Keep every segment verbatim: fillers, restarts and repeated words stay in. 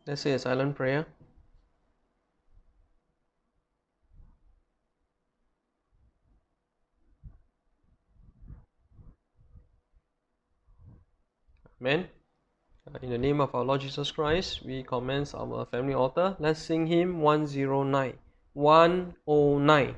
Let's say a silent prayer. Amen. In the name of our Lord Jesus Christ, we commence our family altar. Let's sing hymn one oh nine. one oh nine.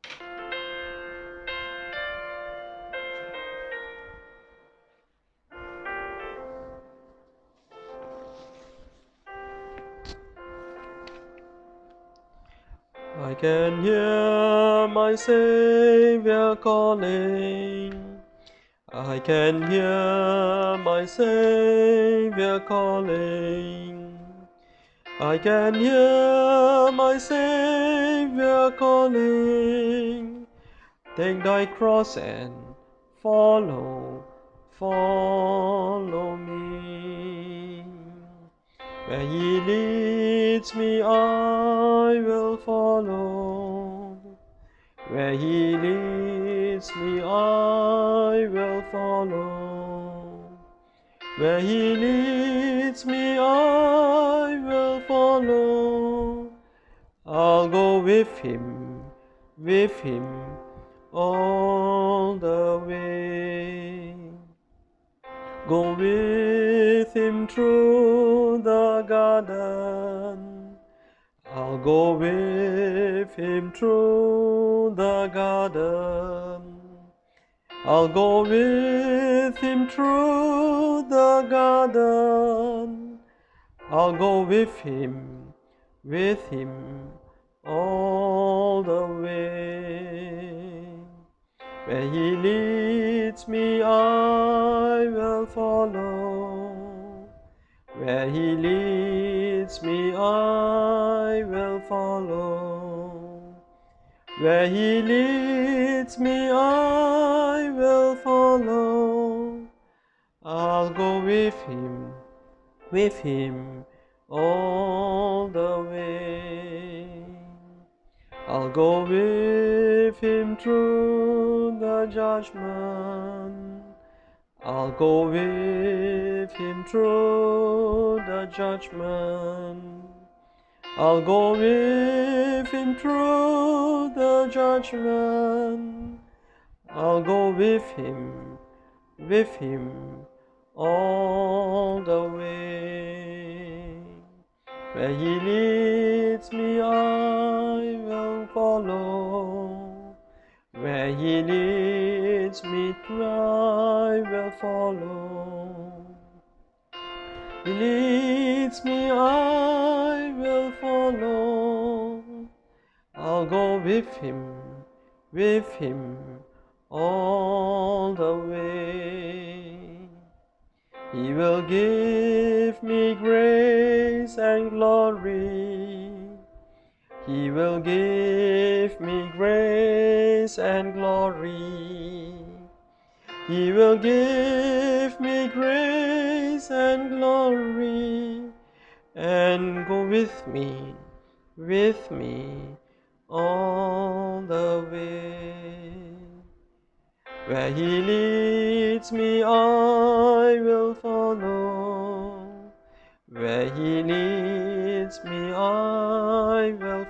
I can hear my Savior calling. I can hear my Savior calling. I can hear my Savior calling. Take thy cross and follow, follow me. Where he leads me, I will follow. Where he leads me, I will follow. Where he leads me, I will follow. I'll go with him, with him all the way. Go with him through the garden. I'll go with him through the garden. I'll go with him through the garden. I'll go with him, with him all the way. Where he leads me, I will follow. Where he leads me, I will follow. Where he leads me, I will follow. I'll go with him, with him all the way. I'll go with him through the judgment. I'll go with him through the judgment. I'll go with him through the judgment. I'll go with him, with him all the way. Where he leads me, I will follow. Where he leads me, I will follow. He leads me, I will follow. I'll go with him, with him all the way. He will give me grace and glory. He will give me grace and glory. He will give me grace and glory, and go with me, with me all the way. Where he leads me, I will follow. Where he leads me, I will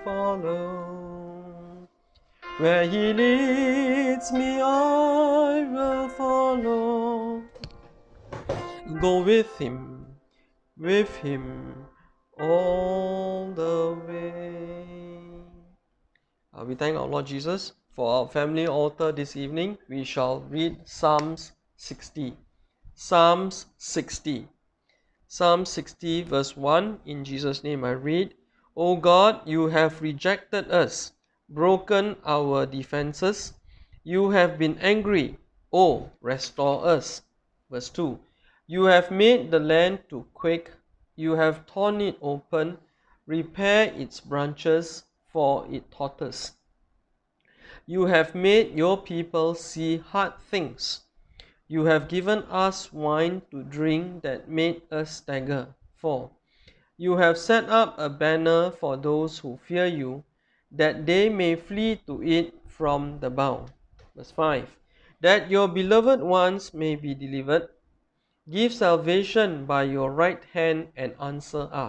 follow. Where he leads me, I will follow. Go with him, with him all the way. Uh, we thank our Lord Jesus. For our family altar this evening, we shall read Psalms sixty. Psalms sixty. Psalm sixty verse one, in Jesus' name I read, O God, you have rejected us, broken our defenses. You have been angry. Oh, restore us. Verse two, you have made the land to quake. You have torn it open. Repair its branches, for it totters. You have made your people see hard things. You have given us wine to drink that made us stagger. four. You have set up a banner for those who fear you, that they may flee to it from the bow. Verse five. That your beloved ones may be delivered. Give salvation by your right hand and answer us.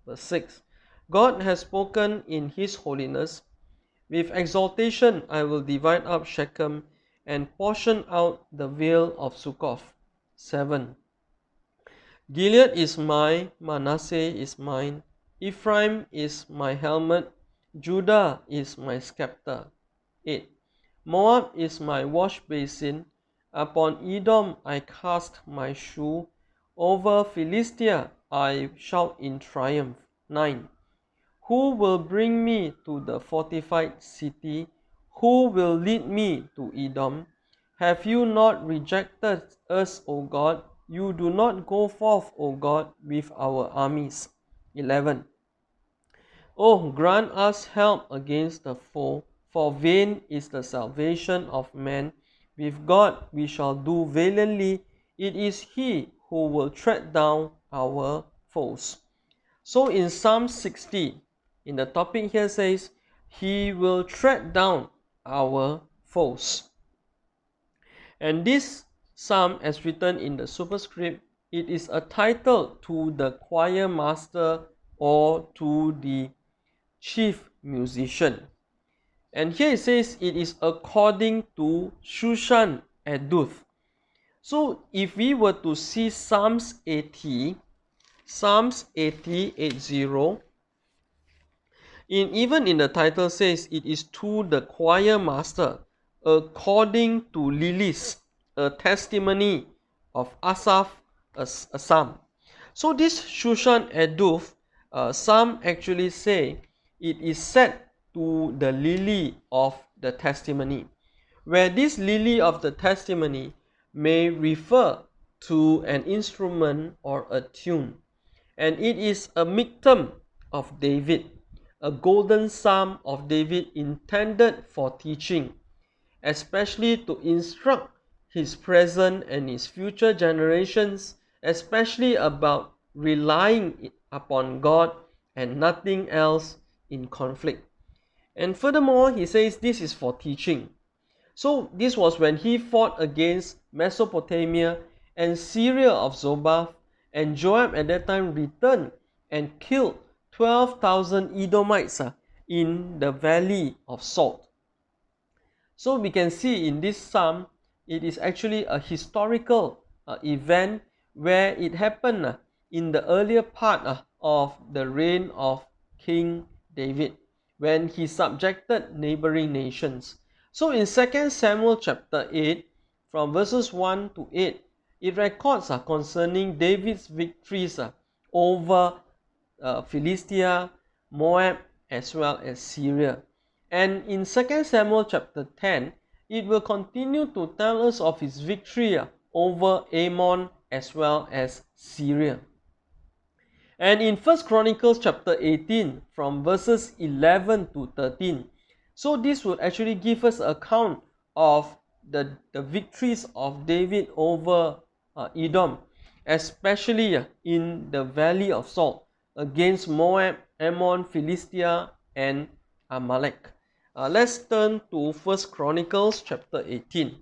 Verse six. God has spoken in His holiness. With exaltation I will divide up Shechem and portion out the vale of Succoth. seven. Gilead is mine, Manasseh is mine, Ephraim is my helmet, Judah is my scepter. eight. Moab is my wash basin, upon Edom I cast my shoe, over Philistia I shout in triumph. nine. Who will bring me to the fortified city? Who will lead me to Edom? Have you not rejected us, O God? You do not go forth, O God, with our armies. eleven. Oh, grant us help against the foe, for vain is the salvation of man. With God we shall do valiantly. It is He who will tread down our foes. So in Psalm sixty, in the topic here says, He will tread down our foes. And this psalm, as written in the superscript, it is a title to the choir master or to the chief musician. And here it says it is according to Shushan Eduth. So if we were to see Psalms eighty, Psalms eighty, eighty, in, even in the title says it is to the choir master, according to Lilis, a testimony of Asaph, a, a psalm. So this Shushan Eduth, uh, some actually say it is set to the lily of the testimony, where this lily of the testimony may refer to an instrument or a tune. And it is a miktam of David, a golden psalm of David intended for teaching, especially to instruct his present and his future generations, especially about relying upon God and nothing else in conflict. And furthermore, he says this is for teaching. So this was when he fought against Mesopotamia and Syria of Zobah, and Joab at that time returned and killed twelve thousand Edomites uh, in the valley of Salt. So we can see in this psalm, it is actually a historical uh, event where it happened uh, in the earlier part uh, of the reign of King David, when he subjected neighboring nations. So in Second Samuel chapter eight, from verses one to eight, it records uh, concerning David's victories uh, over uh, Philistia, Moab, as well as Syria. And in Second Samuel chapter ten, it will continue to tell us of his victory uh, over Ammon as well as Syria. And in First Chronicles chapter eighteen, from verses eleven to thirteen, so this would actually give us account of the, the victories of David over uh, Edom, especially uh, in the valley of Salt, against Moab, Ammon, Philistia, and Amalek. Uh, let's turn to First Chronicles chapter eighteen.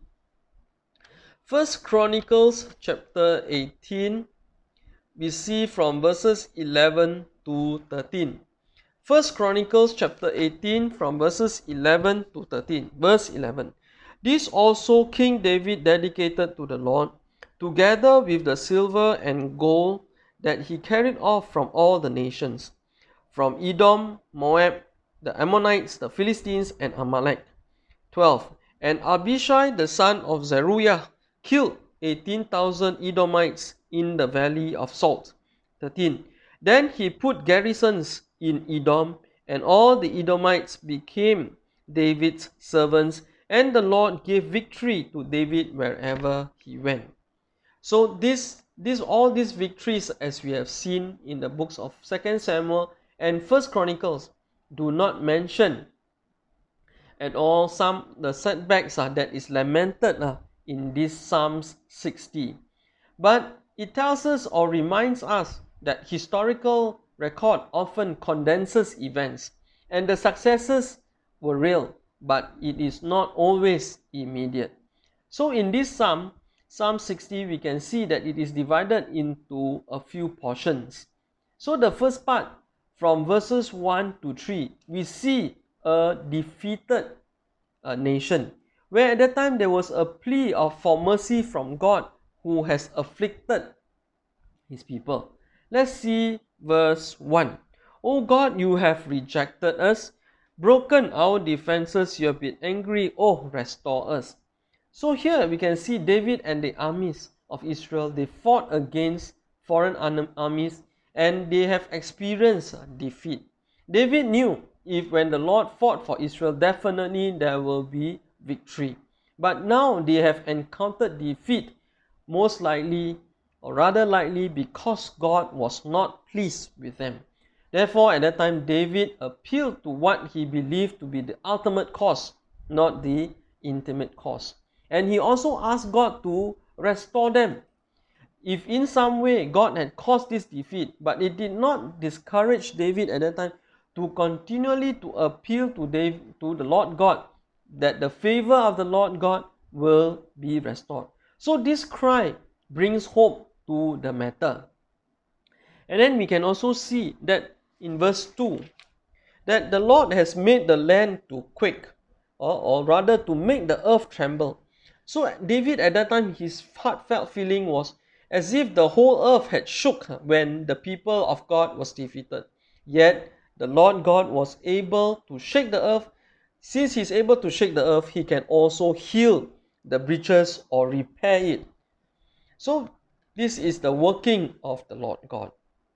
First Chronicles chapter eighteen, we see from verses eleven to thirteen. First Chronicles chapter eighteen, from verses eleven to thirteen. Verse eleven. This also King David dedicated to the Lord, together with the silver and gold that he carried off from all the nations, from Edom, Moab, the Ammonites, the Philistines, and Amalek. twelve. And Abishai the son of Zeruiah killed eighteen thousand Edomites in the valley of Salt. thirteen. Then he put garrisons in Edom, and all the Edomites became David's servants, and the Lord gave victory to David wherever he went. So this, this all these victories, as we have seen in the books of Second Samuel and First Chronicles, do not mention at all some the setbacks uh, that is lamented uh, in this Psalms sixty. But it tells us or reminds us that historical record often condenses events, and the successes were real, but it is not always immediate. So in this psalm, Psalm sixty, we can see that it is divided into a few portions. So the first part from verses one to three, we see a defeated uh, nation, where at that time there was a plea of, for mercy from God who has afflicted his people. Let's see verse one. O God, you have rejected us, broken our defenses, you have been angry, oh, restore us. So here we can see David and the armies of Israel, they fought against foreign armies and they have experienced defeat. David knew if when the Lord fought for Israel, definitely there will be victory. But now they have encountered defeat, most likely or rather likely because God was not pleased with them. Therefore, at that time, David appealed to what he believed to be the ultimate cause, not the intimate cause. And he also asked God to restore them. If in some way God had caused this defeat, but it did not discourage David at that time to continually to appeal to David, to the Lord God, that the favor of the Lord God will be restored. So this cry brings hope to the matter. And then we can also see that in verse two, that the Lord has made the land to quake, or, or rather to make the earth tremble. So David at that time, his heartfelt feeling was as if the whole earth had shook when the people of God was defeated. Yet the Lord God was able to shake the earth. Since he is able to shake the earth, he can also heal the breaches or repair it. So this is the working of the Lord God.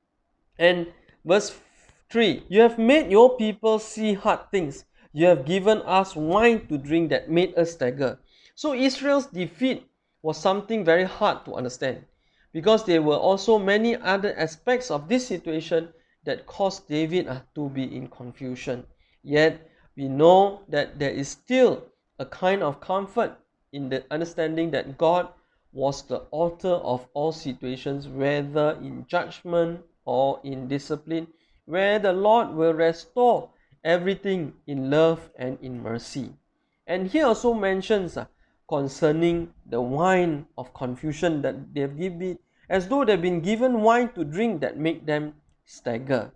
And verse three, you have made your people see hard things. You have given us wine to drink that made us stagger. So Israel's defeat was something very hard to understand, because there were also many other aspects of this situation that caused David uh, to be in confusion. Yet we know that there is still a kind of comfort in the understanding that God was the author of all situations, whether in judgment or in discipline, where the Lord will restore everything in love and in mercy. And he also mentions uh, concerning the wine of confusion that they have given, as though they've been given wine to drink that make them stagger.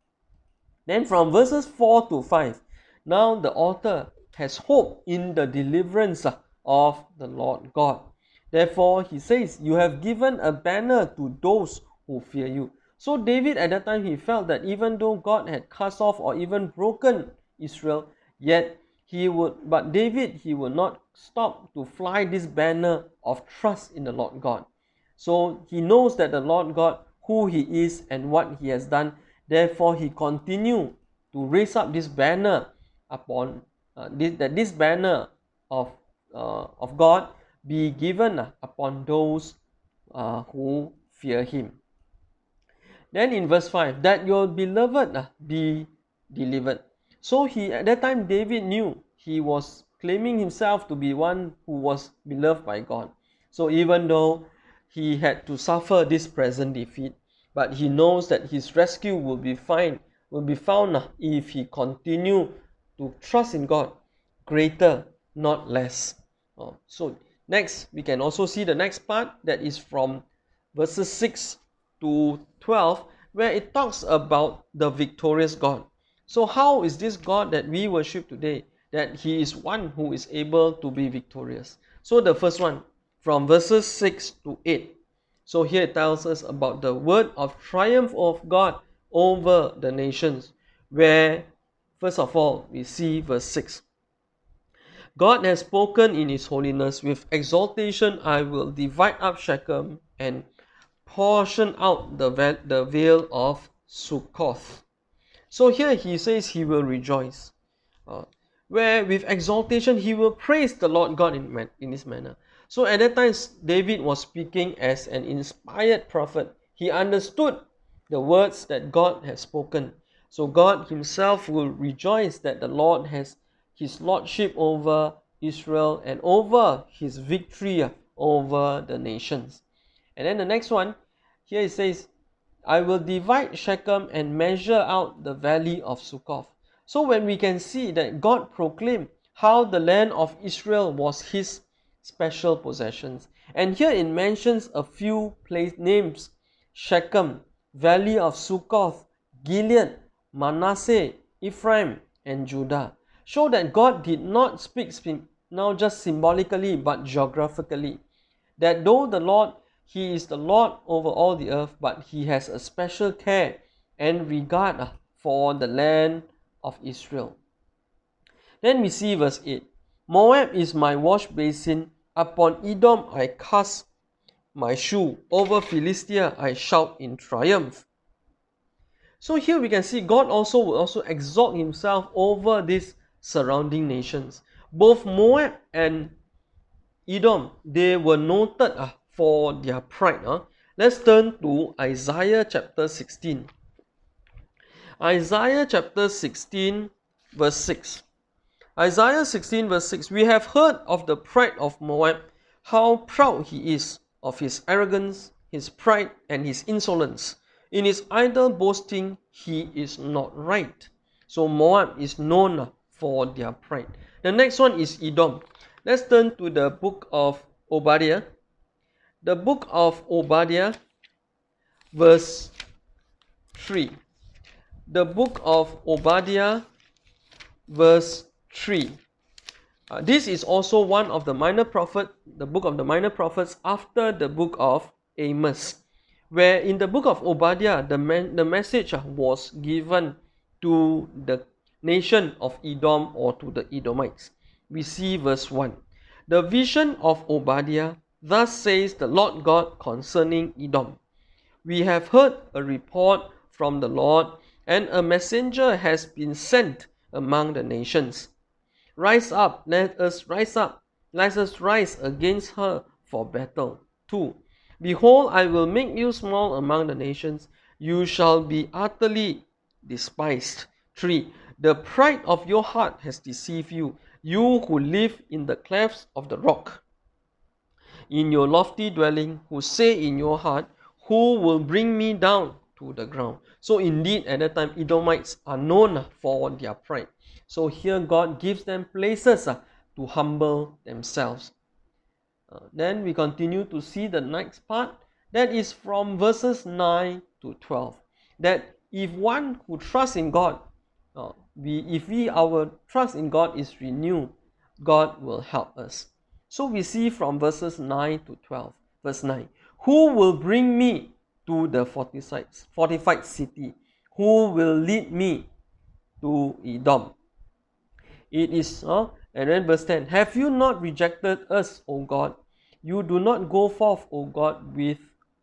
Then from verses four to five, now the author has hope in the deliverance of the Lord God. Therefore, he says, you have given a banner to those who fear you. So David at that time, he felt that even though God had cast off or even broken Israel, yet he would, but David, he would not stop to fly this banner of trust in the Lord God. So he knows that the Lord God, who he is and what he has done, therefore he continued to raise up this banner upon, uh, this, that this banner of, uh, of God be given uh, upon those uh, who fear him. Then in verse five, that your beloved uh, be delivered. So he, at that time, David knew he was claiming himself to be one who was beloved by God. So even though he had to suffer this present defeat, but he knows that his rescue will be fine, will be found if he continue to trust in God, greater, not less. Oh, so next, we can also see the next part, that is from verses six to twelve, where it talks about the victorious God. So how is this God that we worship today, that he is one who is able to be victorious? So the first one, from verses six to eight. So here it tells us about the word of triumph of God over the nations, where first of all we see verse six. God has spoken in his holiness, with exaltation I will divide up Shechem and portion out the, the vale of Sukkoth. So here he says he will rejoice, uh, where with exaltation he will praise the Lord God in, man, in this manner. So at that time, David was speaking as an inspired prophet. He understood the words that God has spoken. So God himself will rejoice that the Lord has his lordship over Israel and over his victory over the nations. And then the next one, here it says, I will divide Shechem and measure out the valley of Sukkoth. So when we can see that God proclaimed how the land of Israel was his special possessions. And here it mentions a few place names: Shechem, valley of Sukkoth, Gilead, Manasseh, Ephraim, and Judah, show that God did not speak now just symbolically but geographically. That though the Lord, He is the Lord over all the earth, but He has a special care and regard for the land of Israel. Then we see verse eight. Moab is my wash basin. Upon Edom I cast my shoe. Over Philistia I shout in triumph. So here we can see God also will also exalt Himself over these surrounding nations. Both Moab and Edom, they were noted uh, for their pride. Uh. Let's turn to Isaiah chapter sixteen. Isaiah chapter sixteen verse six. Isaiah sixteen verse six. We have heard of the pride of Moab, how proud he is, of his arrogance, his pride, and his insolence. In his idle boasting, he is not right. So Moab is known for their pride. The next one is Edom. Let's turn to the book of Obadiah. The book of Obadiah, verse three. The book of Obadiah, verse three. Uh, this is also one of the minor prophet, the book of the minor prophets after the book of Amos, where in the book of Obadiah, the, man, the message was given to the nation of Edom or to the Edomites. We see verse one. The vision of Obadiah, thus says the Lord God concerning Edom. We have heard a report from the Lord, and a messenger has been sent among the nations. Rise up, let us rise up, let us rise against her for battle. two. Behold, I will make you small among the nations, you shall be utterly despised. three. The pride of your heart has deceived you, you who live in the clefts of the rock. In your lofty dwelling, who say in your heart, who will bring me down to the ground? So indeed, at that time, Edomites are known for their pride. So here God gives them places uh, to humble themselves. Uh, then we continue to see the next part. That is from verses nine to twelve. That if one who trusts in God, uh, we, if we our trust in God is renewed, God will help us. So we see from verses nine to twelve. Verse nine. Who will bring me to the fortified city? Who will lead me to Edom? It is, uh, and then verse ten, have you not rejected us, O God? You do not go forth, O God, with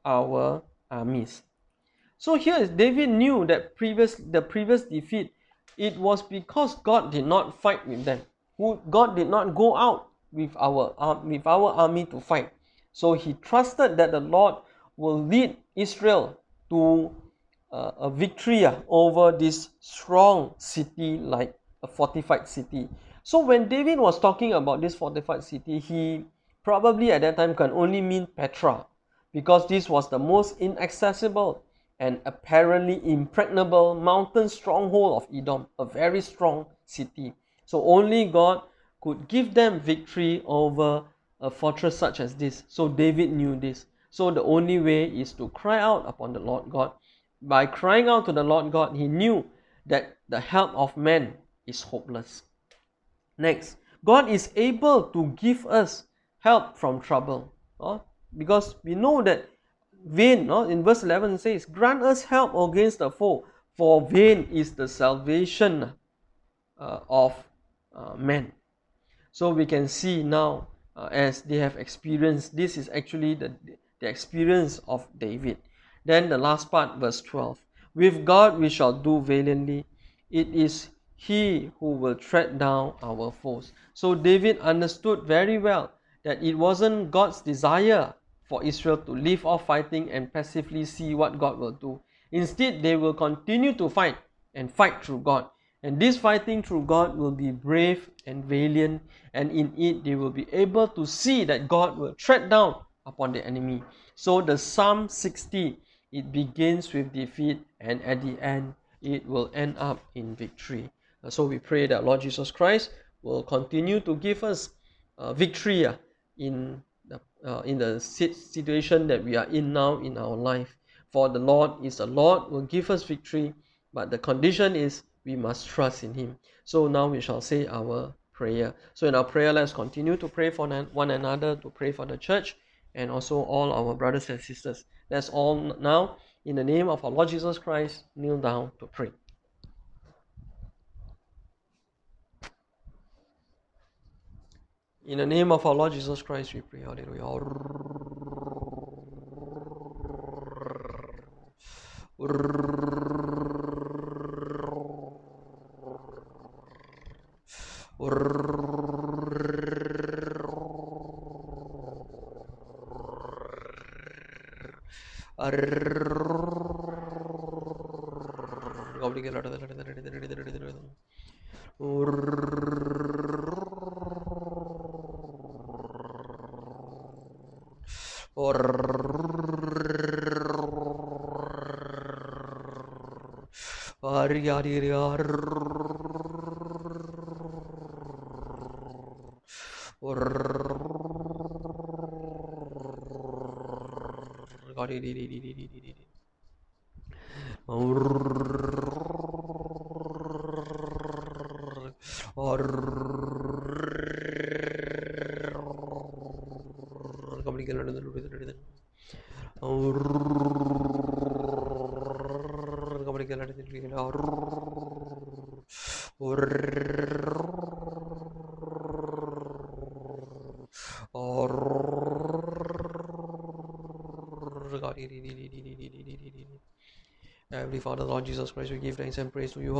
our armies. So here David knew that previous the previous defeat, it was because God did not fight with them. God did not go out with our, uh, with our army to fight. So he trusted that the Lord will lead Israel to uh, a victory uh, over this strong city like a fortified city. So when David was talking about this fortified city, he probably at that time can only mean Petra, because this was the most inaccessible and apparently impregnable mountain stronghold of Edom, a very strong city. So only God could give them victory over a fortress such as this. So David knew this. So the only way is to cry out upon the Lord God. By crying out to the Lord God, he knew that the help of man is hopeless. Next, God is able to give us help from trouble. Uh, because we know that vain, uh, in verse eleven it says, grant us help against the foe, for vain is the salvation uh, of uh, men. So we can see now, uh, as they have experienced, this is actually the, the experience of David. Then the last part, verse twelve. With God we shall do valiantly. It is He who will tread down our foes. So David understood very well that it wasn't God's desire for Israel to leave off fighting and passively see what God will do. Instead, they will continue to fight and fight through God. And this fighting through God will be brave and valiant, and in it they will be able to see that God will tread down upon the enemy. So the Psalm sixty, it begins with defeat, and at the end it will end up in victory. So we pray that Lord Jesus Christ will continue to give us uh, victory uh, in the, uh, in the situation that we are in now in our life. For the Lord is the Lord will give us victory, But the condition is we must trust in Him. So now we shall say our prayer. So in our prayer, let's continue to pray for one another, to pray for the church, and also all our brothers and sisters. Let's all now, in the name of our Lord Jesus Christ, kneel down to pray. In the name of our Lord Jesus Christ, we pray. Hallelujah. Heavenly Father, Lord Jesus Christ, we give thanks and praise to you.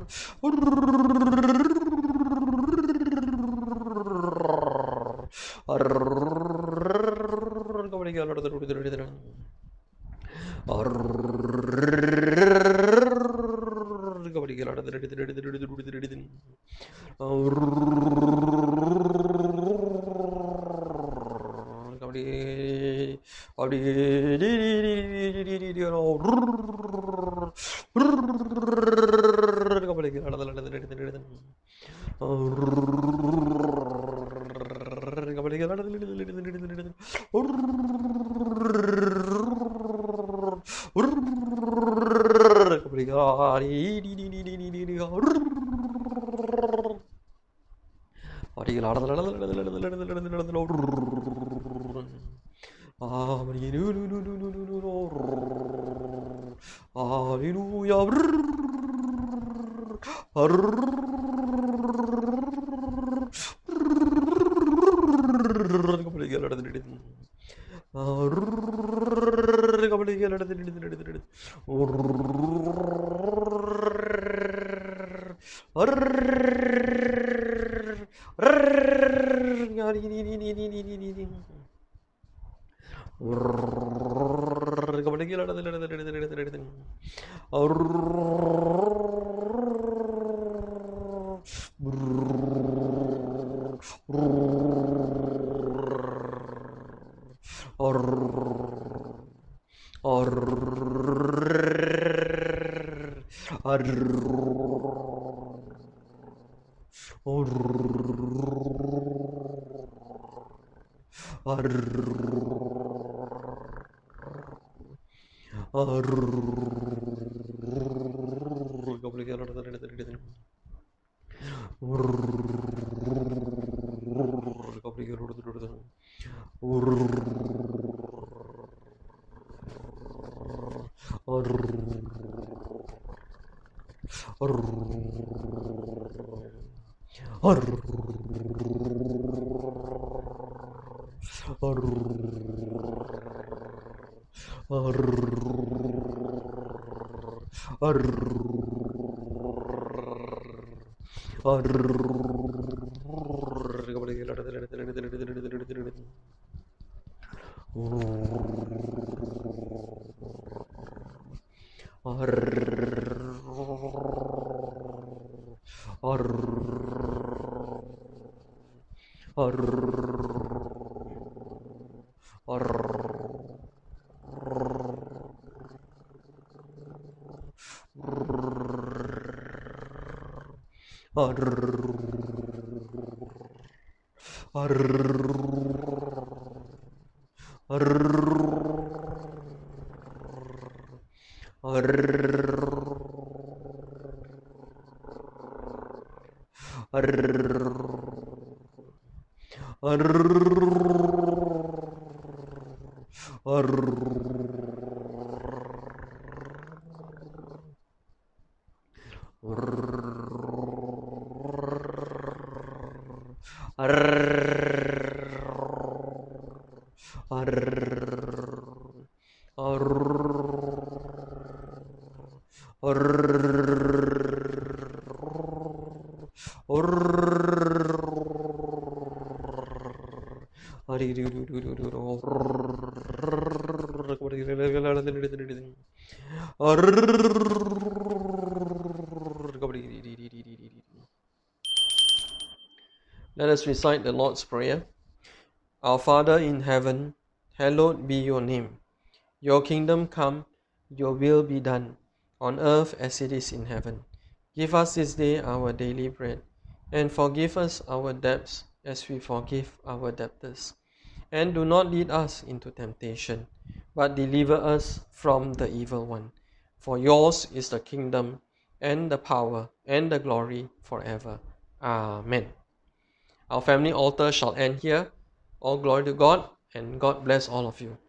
Let us recite the Lord's Prayer. Our Father in heaven, hallowed be your name. Your kingdom come, your will be done, on earth as it is in heaven. Give us this day our daily bread, and forgive us our debts as we forgive our debtors. And do not lead us into temptation, but deliver us from the evil one. For yours is the kingdom, and the power, and the glory forever. Amen. Our family altar shall end here. All glory to God, and God bless all of you.